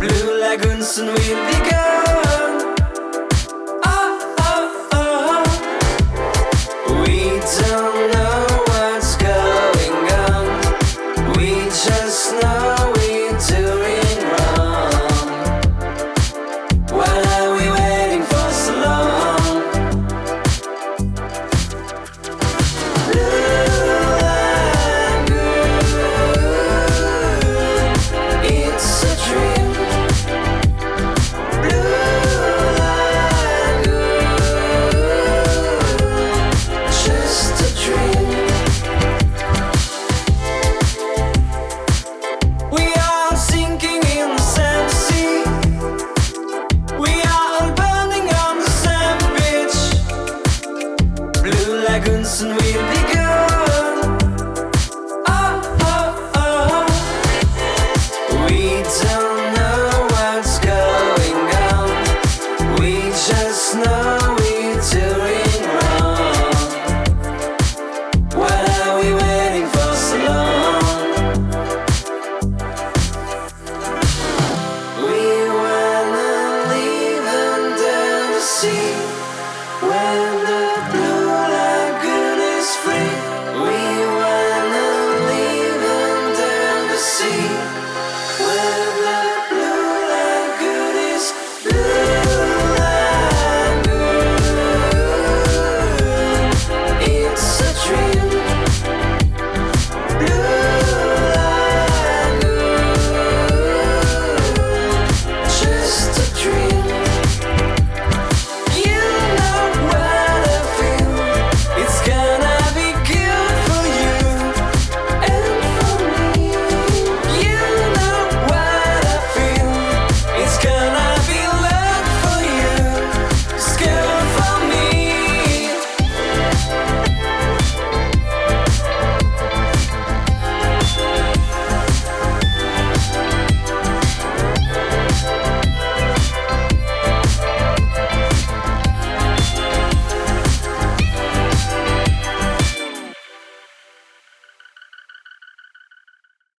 Blue lagoons and we'll be gone. Oh, oh, oh. We don't know what's going on. We just know we're doing wrong. Why are we waiting for so long? Blue lagoon, it's a dream. Blue lagoon, just a dream. We are sinking in the same sea. We are all burning on the same beach. Blue lagoons and we'll be gone. Oh, oh, oh. We don't